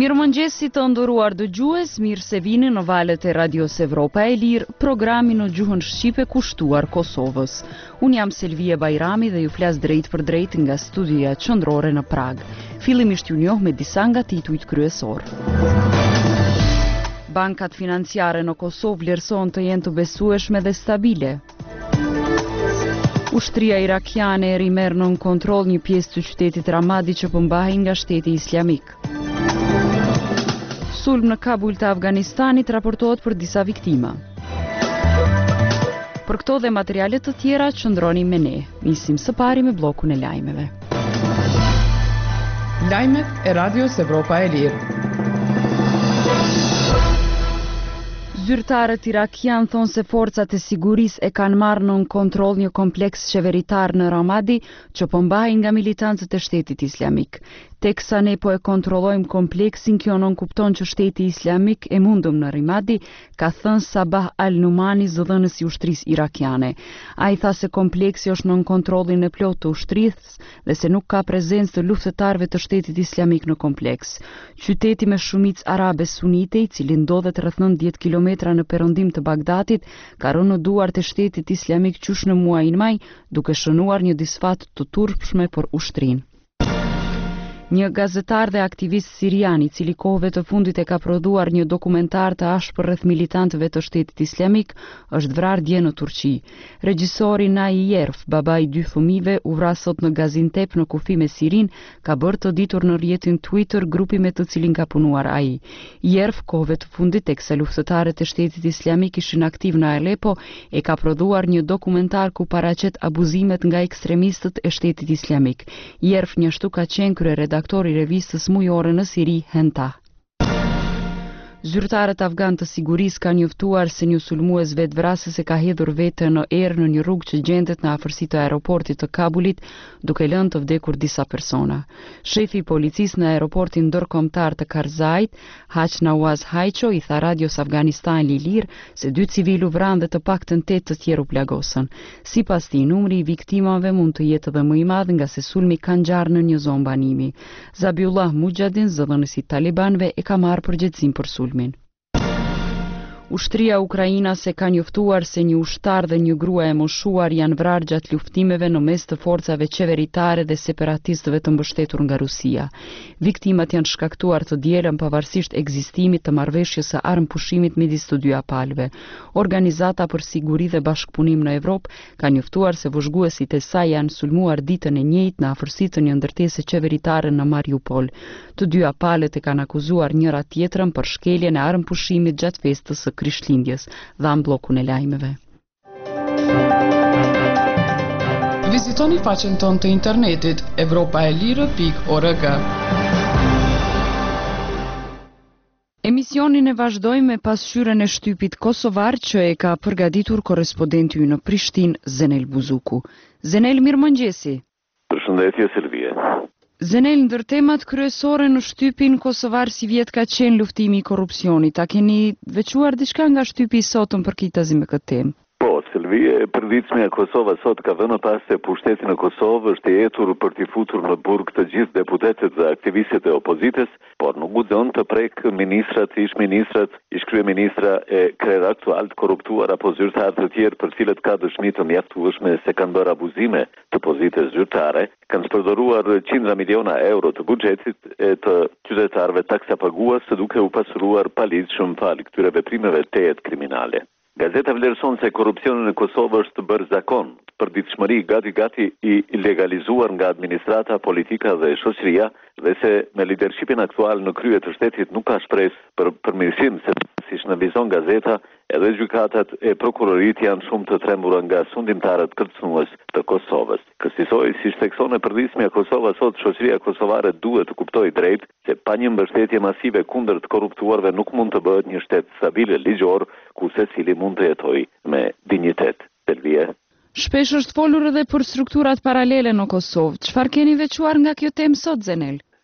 Mirëmëngjesi të nderuar dëgjues, mirë se vini në valët e Radios Evropa e Lirë, programi në gjuhën shqipe kushtuar Kosovës. Unë jam Selvia Bajrami dhe ju flas drejt për drejt nga studioja qendrore në Prag. Fillimisht ju njoh me disa nga titujt kryesor. Bankat financiare në Kosovë vlerësohen të jenë të besueshme dhe stabile. Ushtria irakiane e rimerr nën kontroll një pjesë të qytetit Ramadi që përmbahen nga shteti islamik. Sulm në Kabul të Afganistanit raportohet për disa viktima. Për këto dhe materialet të tjera qëndroni me ne. Nisim së pari me bllokun e lajmeve. Lajmet e Radios Evropa e Lirë. Zyrtarët irakian thonë se forcat e sigurisë e kanë marrë nën kontroll një kompleks qeveritar në Ramadi që përmbahen nga militantët e shtetit islamik. Teksa ne po e kontrollojmë kompleksin, kjo non kupton që shteti islamik e mundëm në Ramadi, ka thënë Sabah Al-Numani, zëdhënësi i ushtrisë irakiane. Ai tha se kompleksi është nën kontrollin e plotë të ushtrisë dhe se nuk ka prezencë të luftëtarëve të shtetit islamik në kompleks. Qyteti me shumicë arabe sunite, i cili ndodhet rreth 90 kilometra në perëndim të Bagdatit, ka rënë në duart e shtetit islamik qysh në muajin maj, duke shënuar një disfat të turpshme për ushtrinë. Një gazetar dhe aktivist sirian, i cili kohëve të fundit e ka prodhuar një dokumentar të ashpër rreth militantëve të shtetit islamik, është vrarë dje në Turqi. Regjisori Naji Jerf, baba i 2 fëmijëve, u vra sot në Gaziantep në kufi me Sirin, ka bërë të ditur në rrjetin Twitter grupi me të cilin ka punuar ai. Jerf, kohëve të fundit teksa luftëtarët e shtetit islamik ishin aktiv në Aleppo, e ka prodhuar një dokumentar ku paraqet abuzimet nga ekstremistët e shtetit islamik. Jerf njështu ka qenë kryeredaktor i revistës mujore në Siri, Henta. Zyrtarët afgan të sigurisë kanë njoftuar se një sulmues vetvrasës e ka hedhur veten në erë në një rrugë që gjendet në afërsi të aeroportit të Kabulit, duke lënë të vdekur disa persona. Shefi i policisë në aeroportin ndërkombëtar të Karzait, Haq Nawaz Hajqo, i tha Radios Afganistan Lilir se 2 civilë u vranë dhe të paktën 8 të tjerë u plagosën. Sipas tij, numri i viktimave mund të jetë edhe më i madh nga se sulmi ka ngjarë në një zonë banimi. Zabiullah Mujahedin, zëdhënësi i talibanëve, e ka marrë përgjegjësinë për sulmin. Ushtria ukrainase ka njoftuar se një ushtar dhe një grua e moshuar janë vrarë gjatë luftimeve në mes të forcave qeveritare dhe separatistëve të mbështetur nga Rusia. Viktimat janë shkaktuar të dielën pavarësisht ekzistimit të marrëveshjes së armëpushimit midis të 2 palëve. Organizata për siguri dhe bashkëpunim në Evropë ka njoftuar se vëzhguesit e saj janë sulmuar ditën e njëjtë në afërsi të një ndërtese qeveritare në Mariupol. Të 2 palët e kanë akuzuar njëra tjetrën për shkeljen e armëpushimit gjatë festës së Krishtlindjes, dhan bllokun e lajmeve. Vizitoni faqen tonë të internetit evropaelire.org. Emisionin e vazhdojmë me pasqyrën e shtypit kosovar që e ka përgatitur korrespondenti ynë në Prishtinë, Zenel Buzuku. Zenel, mirëmëngjesi. Përshëndetje, Selvie. Zenel, ndër temat kryesore në shtypin kosovar si vjet ka qenë luftimi i korrupsionit. A keni veçuar diçka nga shtypi i sotëm përkitazi me këtë temë? Po, Selvie, përditshmja e Kosovës sot ka vënë pas se pushteti në Kosovë është jetur për t'i futur në burg të gjithë deputetët dhe aktivistët e opozitës, por nuk guxon të prek ministrat, ish kryeministra e kryer aktual të korruptuar apo zyrtarë të tjerë për cilët ka dëshmi të mjaftueshme se kanë bërë abuzime të pozitës zyrtare, kanë spërdoruar qindra miliona euro të buxhetit e të qytetarëve taksapagues, duke u pasuruar paligjshëm fal këtyre veprimeve të jetë kriminale. Gazeta vlerëson se korrupsioni në Kosovë është bërë zakon, përditshmëri gati i legalizuar nga administrata, politika dhe shoqëria, dhe se me lidershipin aktual në krye të shtetit nuk ka shpresë për përmirësim, se siç në vizon gazeta, edhe gjykatat e prokurorit janë shumë të trembura nga sundimtarët kërcënues të Kosovës. Kësaj siç thekson e përditshmja Kosova sot, shoqëria kosovare duhet të kuptojë drejt se pa një mbështetje masive kundër të korruptuarve nuk mund të bëhet një shtet stabil ligjor ku secili mund të jetojë me dinjitet. Selvie. Shpesh është folur edhe për strukturat paralele në Kosovë. Çfarë keni veçuar nga kjo temë sot, Zenel?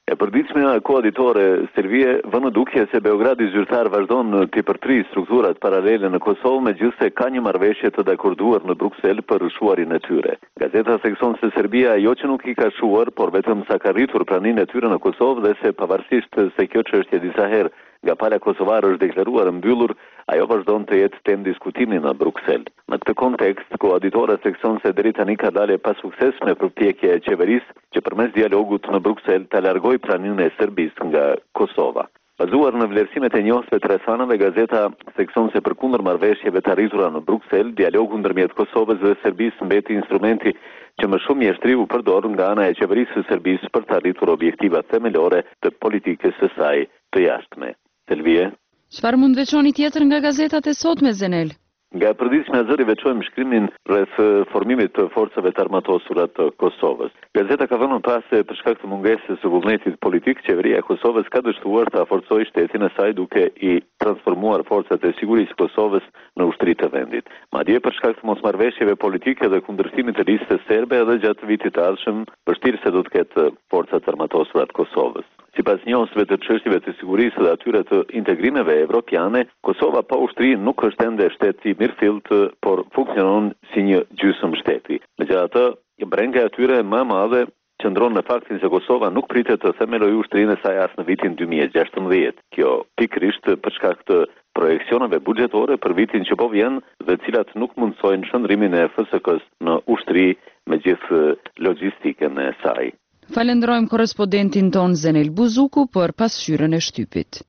E përditshmja koauditore Serbie vën në dukje se Beogradi zyrtar vazhdon të përtri strukturat paralele në Kosovë, megjithse ka një marrëveshje të dakorduar në Bruksel për shuarin e tyre. Gazeta thekson se Serbia jo që nuk i ka shuar, por vetëm sa ka rritur praninë e tyre në Kosovë dhe se pavarësisht se kjo çështje disa herë nga pala kosovare është deklaruar mbyllur, ajo vazhdon të jetë temë diskutimi në Bruksel. Në këtë kontekst, koauditora thekson se deri tani ka dalë pa sukses me përpjekje e qeverisë që përmes dialogut në Bruksel ta largojë praninë e Serbisë nga Kosova. Bazuar në vlerësimet e njohësve të rrethanave, gazeta thekson se përkundër marrëveshjeve të arritura në Bruksel, dialogu ndërmjet Kosovës dhe Serbisë mbeti instrumenti që më shumë mjeshtri u përdor nga ana e qeverisë së Serbisë për të arritur objektiva themelore të politikës së saj të jashtme. Selvie. Çfarë mund veçoni tjetër nga gazetat e sotme, Zenel? Nga përditshmja e zëri veçojmë shkrimin rreth formimit të forcave të armatosura të Kosovës. Gazeta ka vënë pas se për shkak të mungesës së vullnetit politik, qeveria e Kosovës ka dështuar të forcojë shtetin e saj duke i transformuar forcat e sigurisë së Kosovës në ushtri të vendit. Madje për shkak të mosmarrëveshjeve politike dhe kundërshtimit të listës serbe edhe gjatë vitit të ardhshëm, vështirë se do të ketë forcat armatosura të Kosovës. Sipas njohësve të çështjeve të sigurisë dhe atyre të integrimeve evropiane, Kosova pa ushtri nuk është ende shtet i mirëfillt, por funksionon si një gjysmë shteti. Megjithatë, brenga e atyre më e madhe qëndron në faktin se Kosova nuk pritet të themelojë ushtrinë e saj as në vitin 2016. Kjo pikërisht për shkak të projeksioneve buxhetore për vitin që po vjen dhe cilat nuk mundsojnë shndrimin e FSK-s në ushtri me gjithë logjistikën e saj. Falenderojmë korrespondentin ton Zenel Buzuku për pasqyrën e shtypit.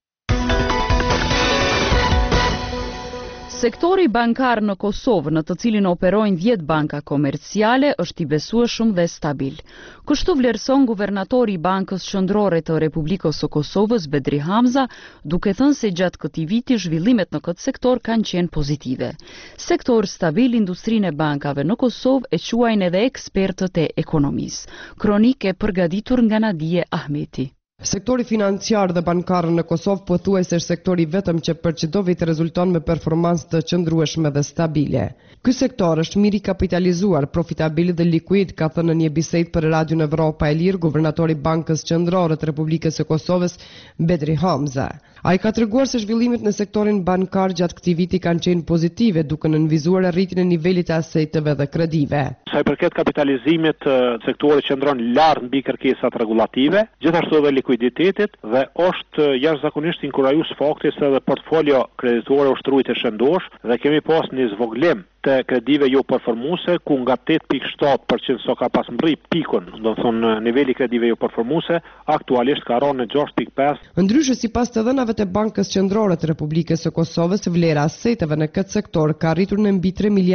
Sektori bankar në Kosovë, në të cilin operojnë 10 banka komerciale, është i besueshëm dhe stabil. Kështu vlerëson guvernatori i Bankës Qendrore të Republikës së Kosovës, Bedri Hamza, duke thënë se gjatë këtij viti zhvillimet në këtë sektor kanë qenë pozitive. Sektor stabil, industrinë e bankave në Kosovë e quajnë edhe ekspertët e ekonomisë. Kronikë e përgatitur nga Nadije Ahmeti. Sektori financiar dhe bankar në Kosovë pothuajse është sektori vetëm që për çdo vit rezulton me performancë të qëndrueshme dhe stabile. Ky sektor është mirë i kapitalizuar, profitabil dhe likuid, ka thënë në një bisedë për Radion Evropa e Lirë guvernatori i Bankës Qendrore të Republikës së Kosovës, Bedri Hamza. Ai ka treguar se zhvillimet në sektorin bankar gjatë këtij viti kanë qenë pozitive, duke nënvizuar arritjen e nivelit të aseteve dhe kredive. Sa i përket kapitalizimit, sektori qëndron lart mbi kërkesat rregullative, gjithashtu edhe likuiditetit, dhe është jashtëzakonisht inkurajues fakti se edhe portfolio kreditore ushtruit e shëndosh dhe kemi pas një zvoglim të kredive jo performuese, ku nga 8.7% so ka pas mri pikun, do të thonë niveli kredive jo performuese, aktualisht ka rënë në 6.5. Ndryshe, sipas të dhënave të Bankës Qendrore të Republikës së Kosovës, vlera aseteve në këtë sektor ka arritur në mbi 3